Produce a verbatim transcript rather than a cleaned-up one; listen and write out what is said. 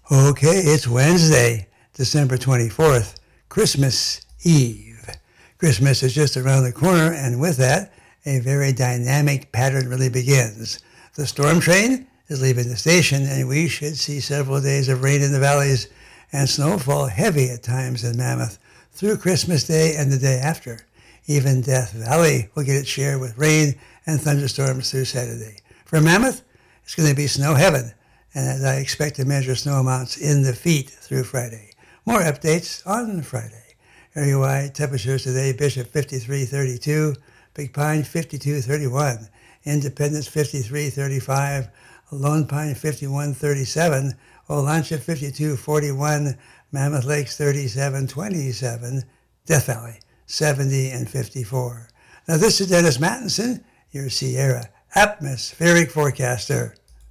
Okay, it's Wednesday, December twenty-fourth, Christmas Eve. Christmas is just around the corner, and with that, a very dynamic pattern really begins. The storm train is leaving the station, and we should see several days of rain in the valleys and snowfall heavy at times in Mammoth through Christmas Day and the day after. Even Death Valley will get its share with rain and thunderstorms through Saturday. For Mammoth, it's going to be snow heaven, and as I expect to measure snow amounts in the feet through Friday. More updates on Friday. Area-wide temperatures today: Bishop fifty-three thirty-two, Big Pine fifty-two thirty-one, Independence fifty-three thirty-five, Lone Pine fifty-one thirty-seven, Olancha fifty-two forty-one, Mammoth Lakes thirty-seven twenty-seven, Death Valley seventy and fifty-four. Now this is Dennis Mattinson, your Sierra atmospheric forecaster.